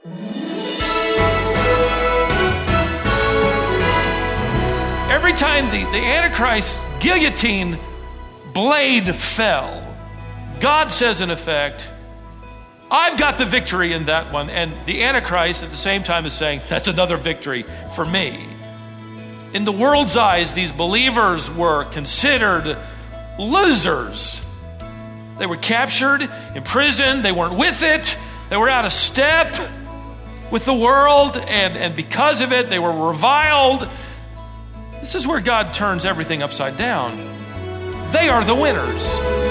Every time the Antichrist guillotine blade fell, God says in effect, I've got the victory in that one. And the Antichrist at the same time is saying, that's another victory for me. In the world's eyes, these believers were considered losers. They were captured, imprisoned, they weren't with it, they were out of step with the world, and because of it, they were reviled. This is where God turns everything upside down. They are the winners.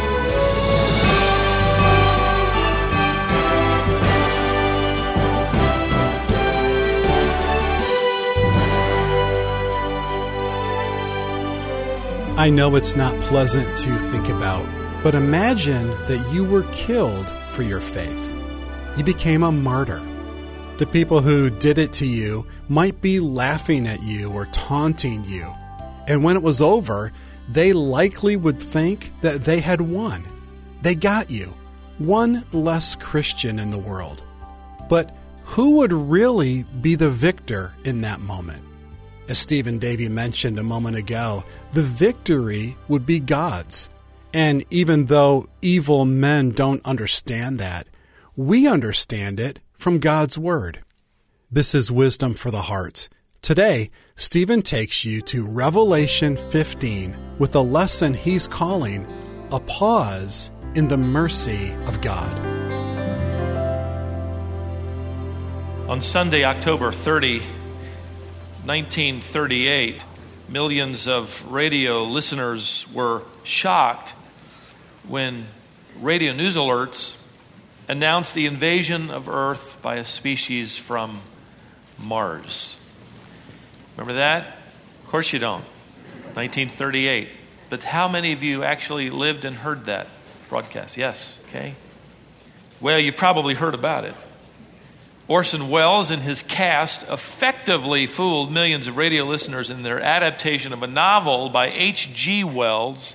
I know it's not pleasant to think about, but imagine that you were killed for your faith. You became a martyr. The people who did it to you might be laughing at you or taunting you. And when it was over, they likely would think that they had won. They got you. One less Christian in the world. But who would really be the victor in that moment? As Stephen Davey mentioned a moment ago, the victory would be God's. And even though evil men don't understand that, we understand it from God's Word. This is Wisdom for the Heart. Today, Stephen takes you to Revelation 15 with a lesson he's calling A Pause in the Mercy of God. On Sunday, October 30, 1938, millions of radio listeners were shocked when radio news alerts announced the invasion of Earth by a species from Mars. Remember that? Of course you don't. 1938. But how many of you actually lived and heard that broadcast? Yes, okay. Well, you probably heard about it. Orson Welles and his cast effectively fooled millions of radio listeners in their adaptation of a novel by H.G. Wells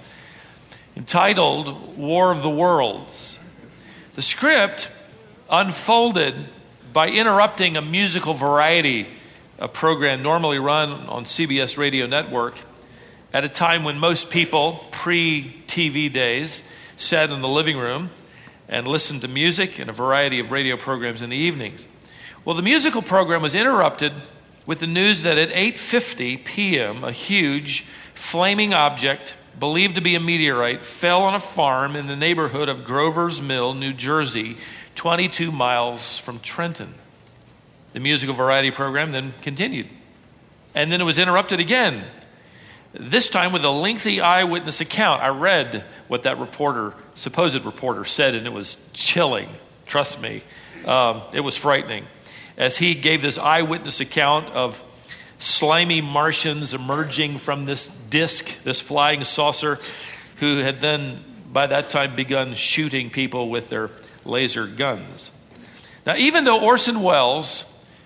entitled War of the Worlds. The script unfolded by interrupting a musical variety, a program normally run on CBS Radio Network, at a time when most people, pre-TV days, sat in the living room and listened to music and a variety of radio programs in the evenings. Well, the musical program was interrupted with the news that at 8:50 p.m., a huge flaming object, believed to be a meteorite, fell on a farm in the neighborhood of Grover's Mill, New Jersey, 22 miles from Trenton. The musical variety program then continued. And then it was interrupted again, this time with a lengthy eyewitness account. I read what that supposed reporter said, and it was chilling. Trust me, it was frightening. As he gave this eyewitness account of slimy Martians emerging from this disk, this flying saucer, who had then, by that time, begun shooting people with their laser guns. Now, even though Orson Welles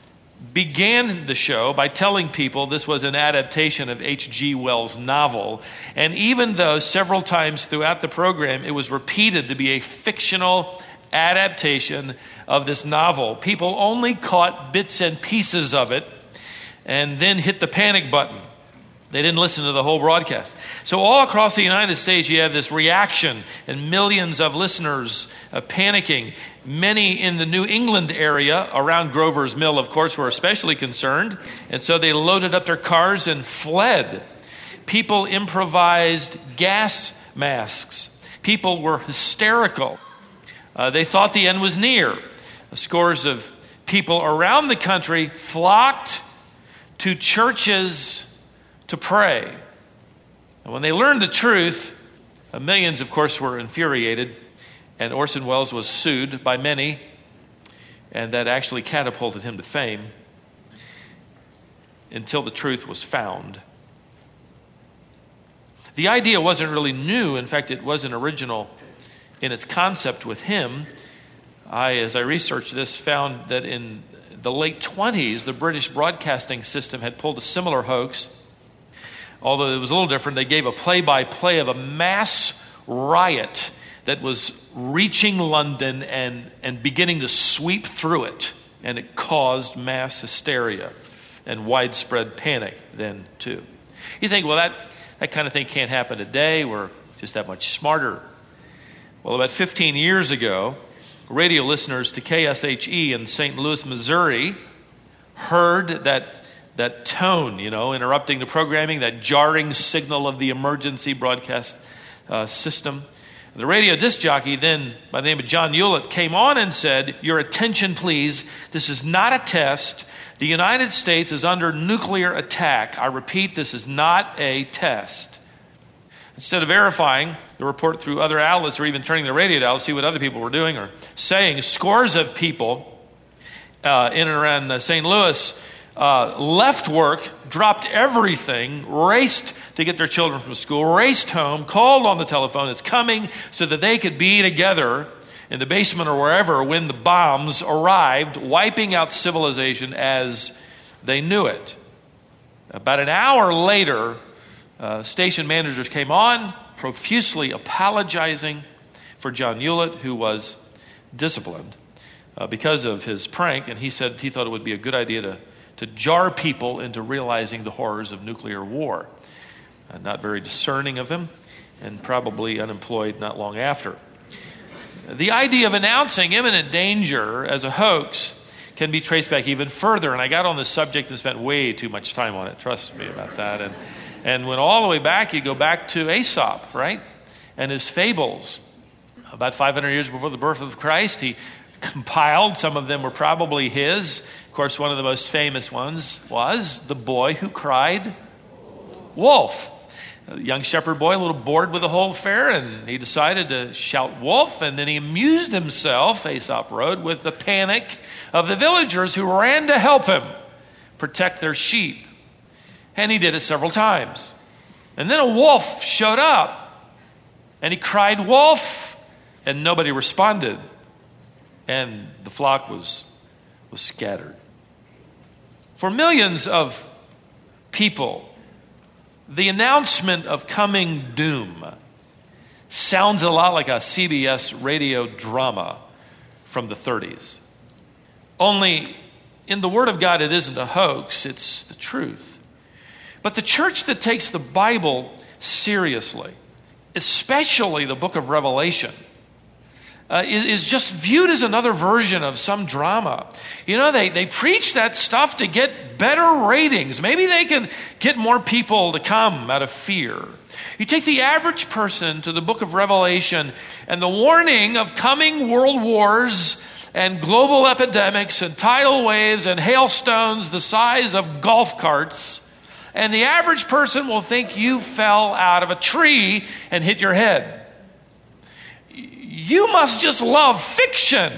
began the show by telling people this was an adaptation of H.G. Wells' novel, and even though several times throughout the program it was repeated to be a fictional adaptation of this novel, people only caught bits and pieces of it and then hit the panic button. They didn't listen to the whole broadcast. So all across the United States, you have this reaction and millions of listeners panicking. Many in the New England area around Grover's Mill, of course, were especially concerned. And so they loaded up their cars and fled. People improvised gas masks. People were hysterical. They thought the end was near. Scores of people around the country flocked to churches to pray. And when they learned the truth, millions, of course, were infuriated, and Orson Welles was sued by many, and that actually catapulted him to fame until the truth was found. The idea wasn't really new. In fact, it wasn't original in its concept with him. As I researched this, found that in the late 1920s, the British broadcasting system had pulled a similar hoax. Although it was a little different, they gave a play-by-play of a mass riot that was reaching London and beginning to sweep through it. and it caused mass hysteria and widespread panic then too. You think, well, that kind of thing can't happen today. We're just that much smarter. Well, about 15 years ago, radio listeners to KSHE in St. Louis, Missouri, heard that tone, interrupting the programming, that jarring signal of the emergency broadcast system. The radio disc jockey then, by the name of John Hewlett, came on and said, "Your attention, please. This is not a test. The United States is under nuclear attack. I repeat, this is not a test." Instead of verifying the report through other outlets or even turning the radio dial to see what other people were doing or saying, scores of people in and around St. Louis left work, dropped everything, raced to get their children from school, raced home, called on the telephone, it's coming, so that they could be together in the basement or wherever when the bombs arrived, wiping out civilization as they knew it. About an hour later, station managers came on, profusely apologizing for John Hewlett, who was disciplined because of his prank, and he said he thought it would be a good idea to jar people into realizing the horrors of nuclear war. Not very discerning of him, and probably unemployed not long after. The idea of announcing imminent danger as a hoax can be traced back even further, and I got on this subject and spent way too much time on it, trust me about that. And went all the way back, you go back to Aesop, right? And his fables. About 500 years before the birth of Christ, he compiled, some of them were probably his. Of course, one of the most famous ones was The Boy Who Cried Wolf. A young shepherd boy, a little bored with the whole affair, and he decided to shout wolf, and then he amused himself, Aesop wrote, with the panic of the villagers who ran to help him protect their sheep. And he did it several times. And then a wolf showed up, and he cried wolf, and nobody responded, and the flock was scattered. For millions of people, the announcement of coming doom sounds a lot like a CBS radio drama from the 30s. Only in the Word of God, it isn't a hoax, it's the truth. But the church that takes the Bible seriously, especially the book of Revelation, is just viewed as another version of some drama. They preach that stuff to get better ratings. Maybe they can get more people to come out of fear. You take the average person to the book of Revelation and the warning of coming world wars and global epidemics and tidal waves and hailstones the size of golf carts, and the average person will think you fell out of a tree and hit your head. You must just love fiction.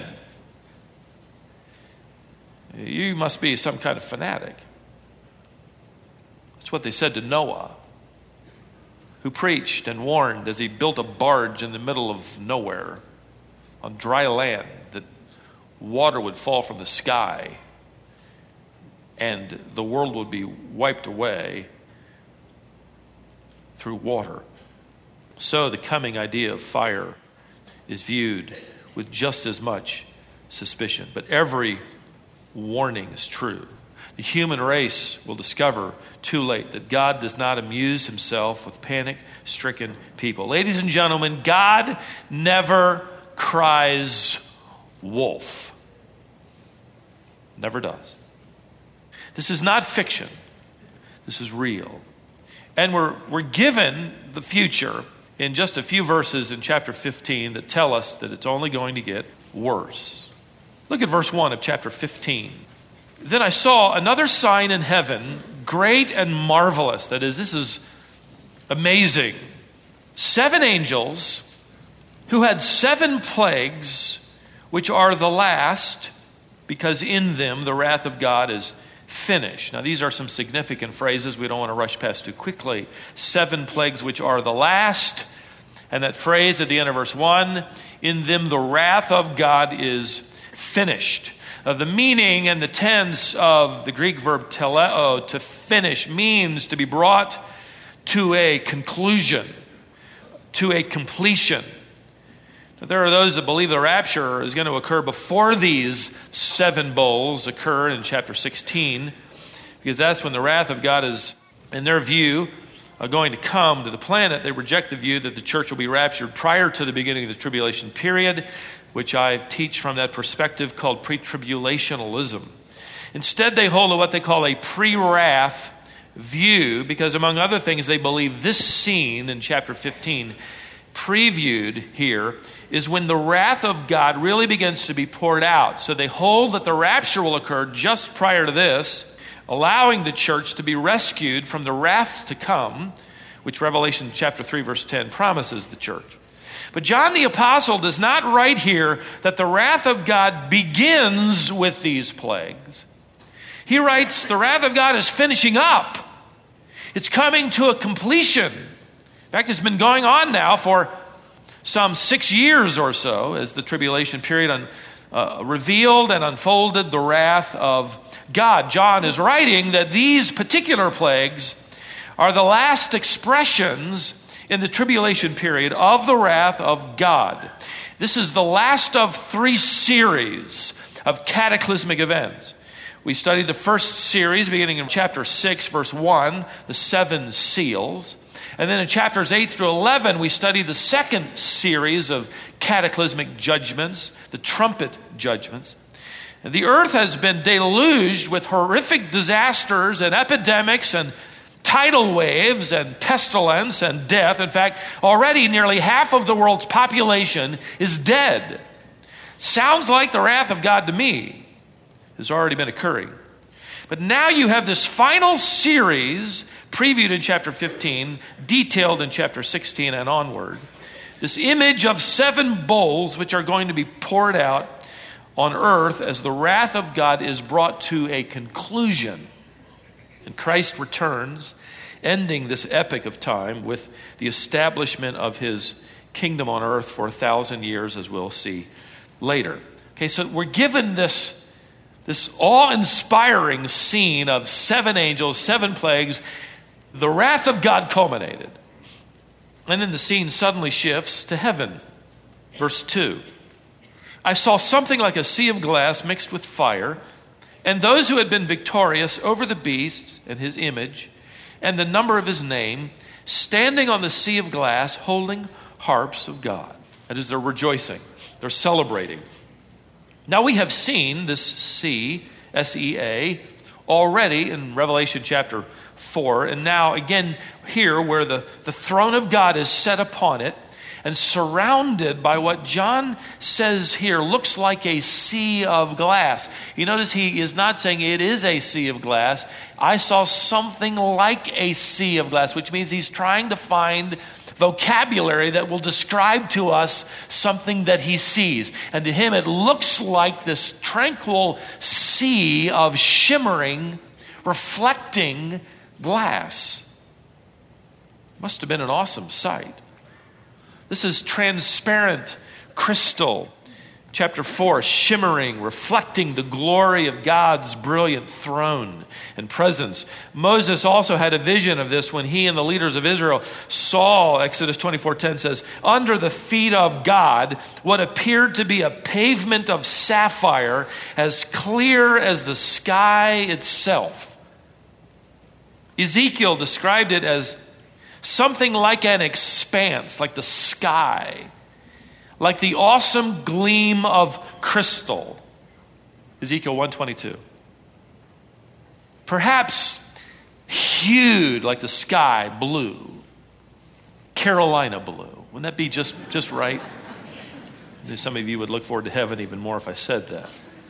You must be some kind of fanatic. That's what they said to Noah, who preached and warned as he built a barge in the middle of nowhere on dry land that water would fall from the sky and the world would be wiped away through water. So the coming idea of fire is viewed with just as much suspicion. But every warning is true. The human race will discover too late that God does not amuse himself with panic-stricken people. Ladies and gentlemen, God never cries wolf. Never does. This is not fiction. This is real. And we're given the future in just a few verses in chapter 15 that tell us that it's only going to get worse. Look at verse 1 of chapter 15. Then I saw another sign in heaven, great and marvelous. That is, this is amazing. 7 angels who had 7 plagues, which are the last, because in them the wrath of God is finished. Now, these are some significant phrases we don't want to rush past too quickly. 7 plagues which are the last. And that phrase at the end of verse 1, in them the wrath of God is finished. The meaning and the tense of the Greek verb teleo, to finish, means to be brought to a conclusion, to a completion. But there are those that believe the rapture is going to occur before these 7 bowls occur in chapter 16, because that's when the wrath of God is, in their view, going to come to the planet. They reject the view that the church will be raptured prior to the beginning of the tribulation period, which I teach from that perspective called pre-tribulationalism. Instead, they hold to what they call a pre-wrath view, because among other things, they believe this scene in chapter 15, previewed here, is when the wrath of God really begins to be poured out. So they hold that the rapture will occur just prior to this, allowing the church to be rescued from the wrath to come, which Revelation chapter 3 verse 10 promises the church. But John the Apostle does not write here that the wrath of God begins with these plagues. He writes the wrath of God is finishing up. It's coming to a completion. In fact, it's been going on now for some 6 years or so as the tribulation period revealed and unfolded the wrath of God. John is writing that these particular plagues are the last expressions in the tribulation period of the wrath of God. This is the last of 3 series of cataclysmic events. We studied the first series beginning in chapter 6, verse 1, the 7 seals. And then in chapters 8 through 11, we studied the second series of cataclysmic judgments, the trumpet judgments. The earth has been deluged with horrific disasters and epidemics and tidal waves and pestilence and death. In fact, already nearly half of the world's population is dead. Sounds like the wrath of God to me has already been occurring. But now you have this final series previewed in chapter 15, detailed in chapter 16 and onward. This image of 7 bowls which are going to be poured out on earth as the wrath of God is brought to a conclusion. And Christ returns, ending this epoch of time with the establishment of his kingdom on earth for 1,000 years, as we'll see later. Okay, so we're given this awe-inspiring scene of 7 angels, 7 plagues. The wrath of God culminated. And then the scene suddenly shifts to heaven. Verse 2. I saw something like a sea of glass mixed with fire, and those who had been victorious over the beast and his image and the number of his name, standing on the sea of glass, holding harps of God. That is, they're rejoicing. They're celebrating. Now we have seen this sea, S-E-A, already in Revelation chapter 4. And now again here where the throne of God is set upon it and surrounded by what John says here looks like a sea of glass. You notice he is not saying it is a sea of glass. I saw something like a sea of glass, which means he's trying to find vocabulary that will describe to us something that he sees. And to him it looks like this tranquil sea of shimmering, reflecting glass. Must have been an awesome sight. This is transparent crystal. Chapter 4, shimmering, reflecting the glory of God's brilliant throne and presence. Moses also had a vision of this when he and the leaders of Israel saw, Exodus 24:10 says, under the feet of God, what appeared to be a pavement of sapphire as clear as the sky itself. Ezekiel described it as something like an expanse, like the sky, like the awesome gleam of crystal. Ezekiel 1:22. Perhaps hued like the sky blue, Carolina blue. Wouldn't that be just right? Some of you would look forward to heaven even more if I said that.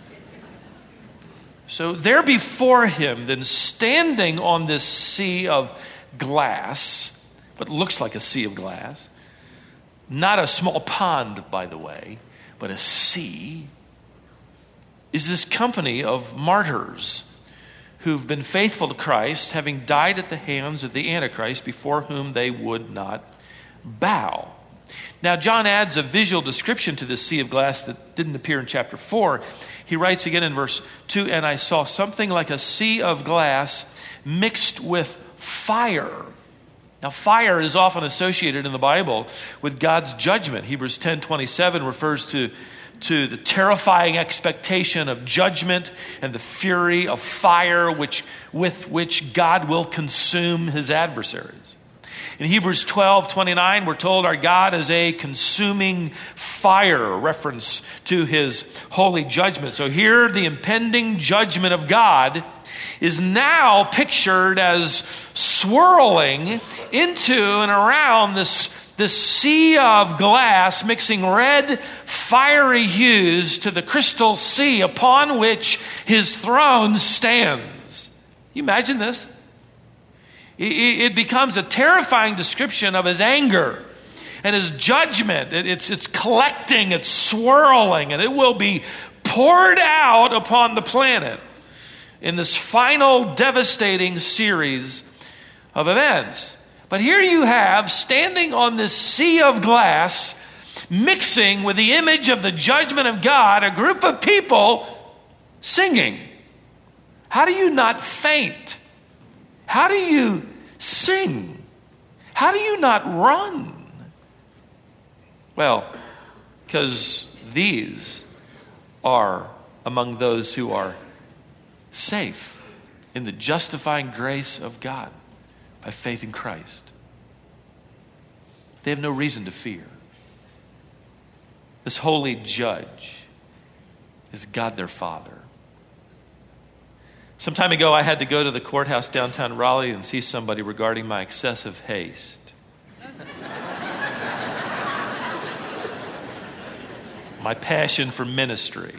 So there before him, then standing on this sea of glass, but looks like a sea of glass, not a small pond, by the way, but a sea, is this company of martyrs who've been faithful to Christ, having died at the hands of the Antichrist, before whom they would not bow. Now, John adds a visual description to this sea of glass that didn't appear in chapter 4. He writes again in verse 2, and I saw something like a sea of glass mixed with fire. Now, fire is often associated in the Bible with God's judgment. Hebrews 10:27 refers to the terrifying expectation of judgment and the fury of fire with which God will consume his adversaries. In Hebrews 12:29, we're told our God is a consuming fire, a reference to his holy judgment. So here, the impending judgment of God is now pictured as swirling into and around this sea of glass, mixing red, fiery hues to the crystal sea upon which his throne stands. You imagine this? It becomes a terrifying description of his anger and his judgment. It's collecting, it's swirling, and it will be poured out upon the planet in this final devastating series of events. But here you have, standing on this sea of glass, mixing with the image of the judgment of God, a group of people singing. How do you not faint? How do you sing? How do you not run? Well, because these are among those who are safe in the justifying grace of God by faith in Christ. They have no reason to fear. This holy judge is God their Father. Some time ago, I had to go to the courthouse downtown Raleigh and see somebody regarding my excessive haste. My passion for ministry.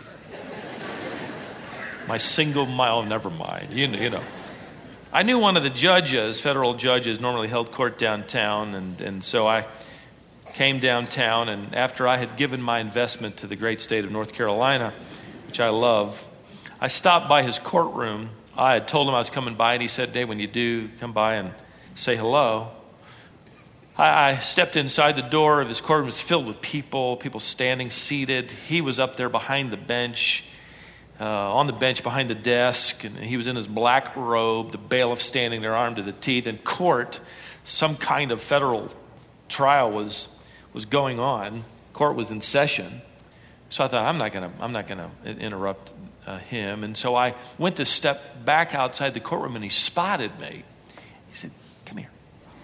My single mile, never mind. You know. I knew one of the judges, federal judges, normally held court downtown, and so I came downtown, and after I had given my investment to the great state of North Carolina, which I love, I stopped by his courtroom. I had told him I was coming by, and he said, "Dave, when you do, come by and say hello." I stepped inside the door of his courtroom. It was filled with people standing, seated. He was up there behind the bench, on the bench behind the desk, and he was in his black robe, the bailiff standing there armed to the teeth. In court, some kind of federal trial was going on. Court was in session. So I thought, I'm not going to interrupt him. And so I went to step back outside the courtroom, and he spotted me. He said, "Come here."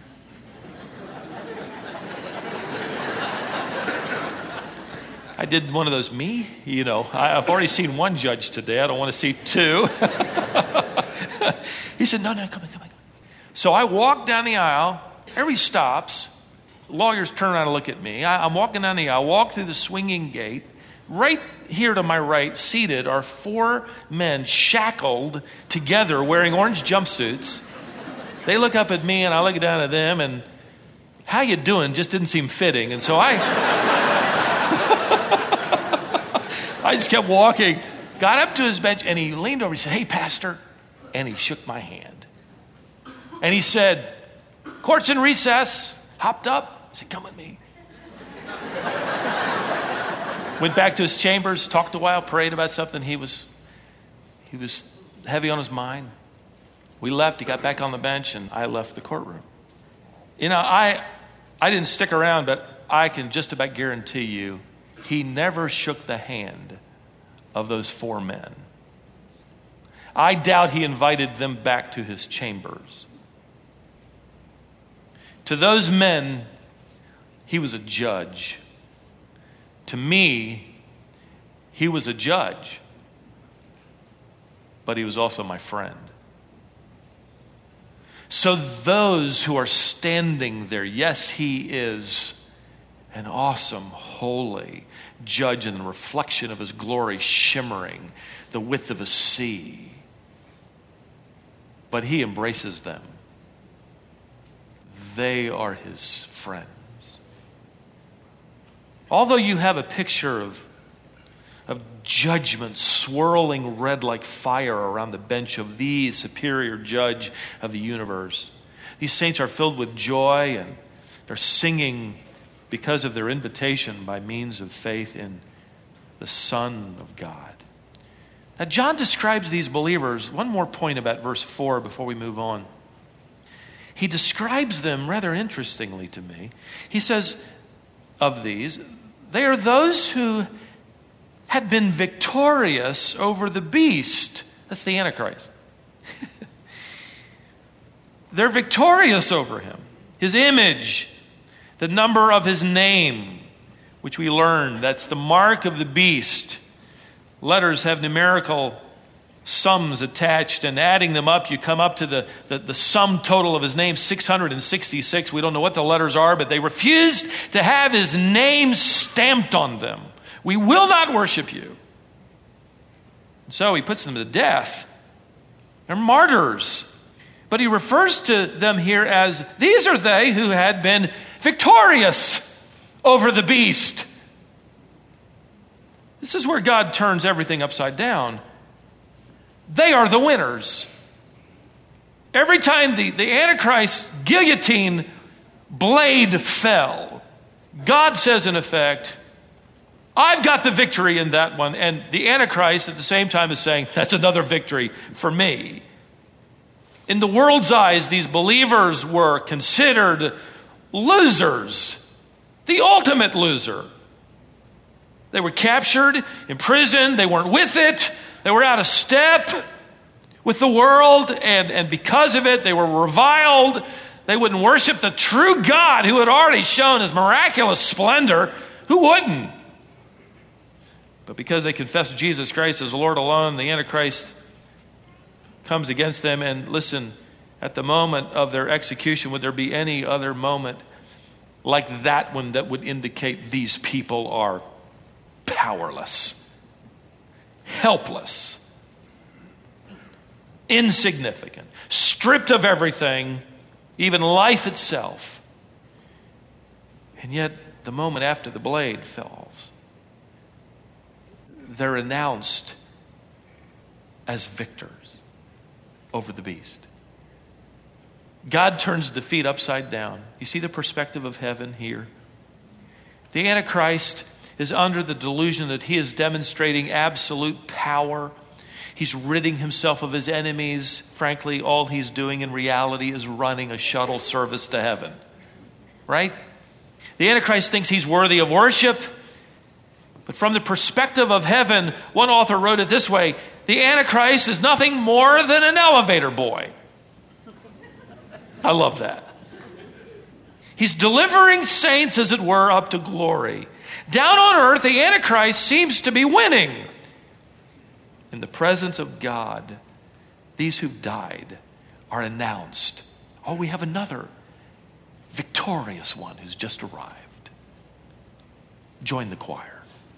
I did one of those I've already seen one judge today. I don't want to see two. He said, no, come on. So I walk down the aisle. Everybody stops. Lawyers turn around and look at me. I'm walking down the aisle, walk through the swinging gate. Right here to my right, seated, are 4 men shackled together wearing orange jumpsuits. They look up at me and I look down at them, and "How you doing?" just didn't seem fitting. And so I just kept walking, got up to his bench, and he leaned over. He said, "Hey, Pastor." And he shook my hand. And he said, "Court's in recess." Hopped up. I said, "Come with me." Went back to his chambers, talked a while, prayed about something he was heavy on his mind. We left. He got back on the bench, and I left the courtroom. I didn't stick around, but I can just about guarantee you he never shook the hand of those 4 men. I doubt he invited them back to his chambers. To those men, he was a judge. To me, he was a judge, but he was also my friend. So those who are standing there, yes, he is an awesome, holy judge in the reflection of his glory shimmering the width of a sea. But he embraces them. They are his friends. Although you have a picture of judgment swirling red like fire around the bench of the superior judge of the universe, these saints are filled with joy, and they're singing because of their invitation by means of faith in the Son of God. Now, John describes these believers. One more point about verse 4 before we move on. he describes them rather interestingly to me. He says of these, they are those who had been victorious over the beast. That's the Antichrist. They're victorious over him. His image, the number of his name, which we learned, that's the mark of the beast. Letters have numerical sums attached, and adding them up, you come up to the sum total of his name, 666. We don't know what the letters are, but they refused to have his name stamped on them. We will not worship you. So he puts them to death. They're martyrs. But he refers to them here as, these are they who had been victorious over the beast. This is where God turns everything upside down. They are the winners. Every time the Antichrist guillotine blade fell, God says in effect, I've got the victory in that one. And the Antichrist at the same time is saying, that's another victory for me. In the world's eyes, these believers were considered losers, the ultimate loser. They were captured, imprisoned, they weren't with it, they were out of step with the world, and because of it, they were reviled. They wouldn't worship the true God who had already shown his miraculous splendor. Who wouldn't? But because they confessed Jesus Christ as Lord alone, the Antichrist comes against them. And listen, at the moment of their execution, would there be any other moment like that one that would indicate these people are powerless, helpless, insignificant, stripped of everything, even life itself? And yet, the moment after the blade falls, they're announced as victors over the beast. God turns defeat upside down. You see the perspective of heaven here? The Antichrist is under the delusion that he is demonstrating absolute power. He's ridding himself of his enemies. Frankly, all he's doing in reality is running a shuttle service to heaven. Right? The Antichrist thinks he's worthy of worship. But from the perspective of heaven, one author wrote it this way: the Antichrist is nothing more than an elevator boy. I love that. He's delivering saints, as it were, up to glory. Down on earth, the Antichrist seems to be winning. In the presence of God, these who've died are announced. Oh, we have another victorious one who's just arrived. Join the choir.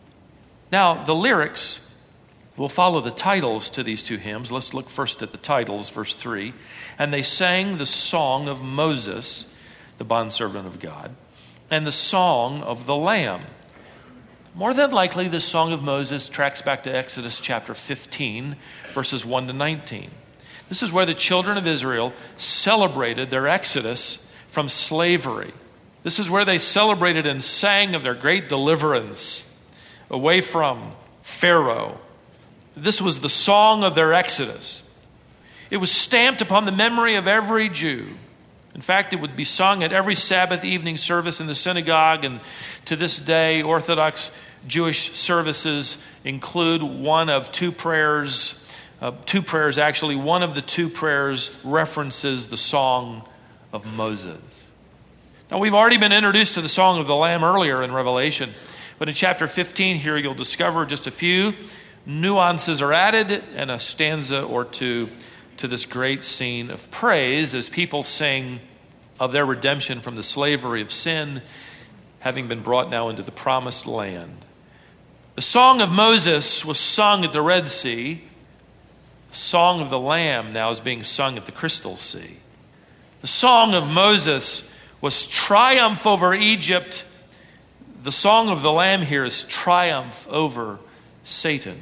Now, the lyrics will follow the titles to these two hymns. Let's look first at the titles, verse 3. And they sang the song of Moses, the bondservant of God, and the song of the Lamb. More than likely, this song of Moses tracks back to Exodus chapter 15, verses 1 to 19. This is where the children of Israel celebrated their exodus from slavery. This is where they celebrated and sang of their great deliverance away from Pharaoh. This was the song of their exodus. It was stamped upon the memory of every Jew. In fact, it would be sung at every Sabbath evening service in the synagogue, and to this day, Orthodox Jewish services include one of two prayers. Actually, one of the two prayers references the song of Moses. Now, we've already been introduced to the song of the Lamb earlier in Revelation, but in chapter 15 here, you'll discover just a few nuances are added and a stanza or two to this great scene of praise as people sing of their redemption from the slavery of sin, having been brought now into the promised land. The song of Moses was sung at the Red Sea. The song of the Lamb now is being sung at the Crystal Sea. The song of Moses was triumph over Egypt. The song of the Lamb here is triumph over Satan.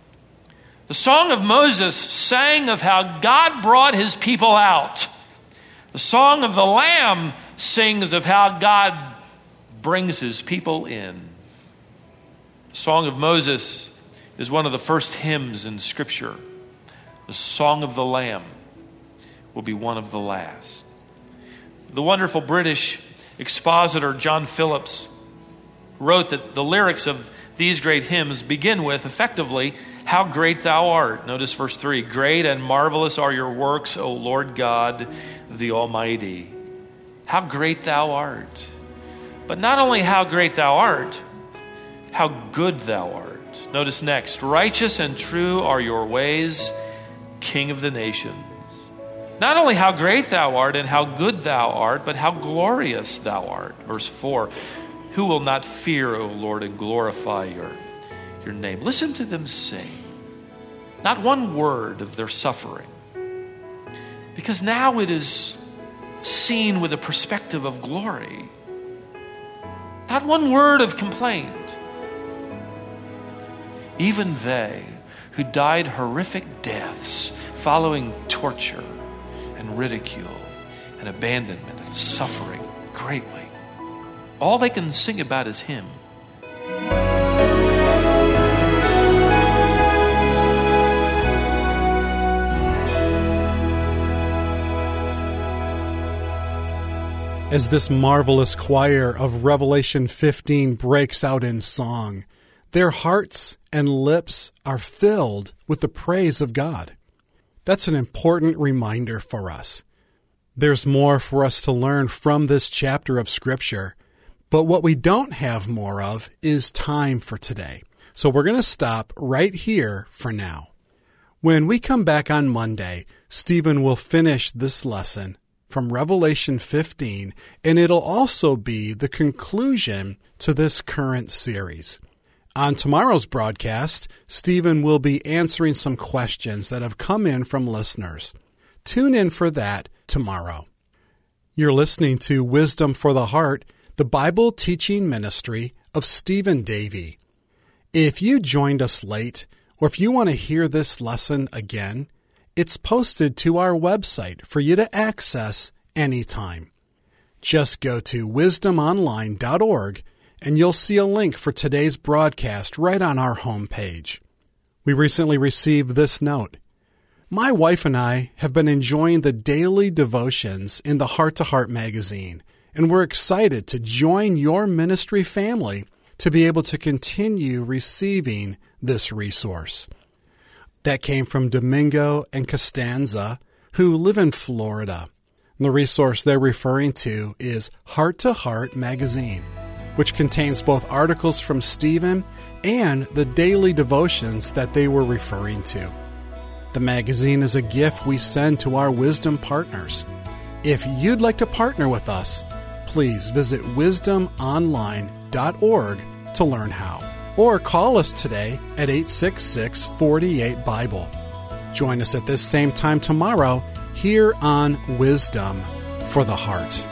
The song of Moses sang of how God brought his people out. The song of the Lamb sings of how God brings his people in. The song of Moses is one of the first hymns in Scripture. The song of the Lamb will be one of the last. The wonderful British expositor John Phillips wrote that the lyrics of these great hymns begin with, effectively, how great thou art. Notice verse 3, great and marvelous are your works, O Lord God, the Almighty. How great thou art. But not only how great thou art, how good thou art. Notice next, righteous and true are your ways, King of the nations. Not only how great thou art and how good thou art, but how glorious thou art. Verse 4, who will not fear, O Lord, and glorify your name? Listen to them sing. Not one word of their suffering. Because now it is seen with a perspective of glory. Not one word of complaint. Even they who died horrific deaths following torture and ridicule and abandonment and suffering greatly, all they can sing about is Him. As this marvelous choir of Revelation 15 breaks out in song, their hearts and lips are filled with the praise of God. That's an important reminder for us. There's more for us to learn from this chapter of Scripture, but what we don't have more of is time for today. So we're going to stop right here for now. When we come back on Monday, Stephen will finish this lesson from Revelation 15, and it'll also be the conclusion to this current series. On tomorrow's broadcast, Stephen will be answering some questions that have come in from listeners. Tune in for that tomorrow. You're listening to Wisdom for the Heart, the Bible teaching ministry of Stephen Davey. If you joined us late, or if you want to hear this lesson again, it's posted to our website for you to access anytime. Just go to wisdomonline.org and you'll see a link for today's broadcast right on our homepage. We recently received this note. My wife and I have been enjoying the daily devotions in the Heart to Heart magazine, and we're excited to join your ministry family to be able to continue receiving this resource. That came from Domingo and Costanza, who live in Florida. The resource they're referring to is Heart to Heart magazine, which contains both articles from Stephen and the daily devotions that they were referring to. The magazine is a gift we send to our wisdom partners. If you'd like to partner with us, please visit wisdomonline.org to learn how. Or call us today at 866-48-BIBLE. Join us at this same time tomorrow here on Wisdom for the Heart.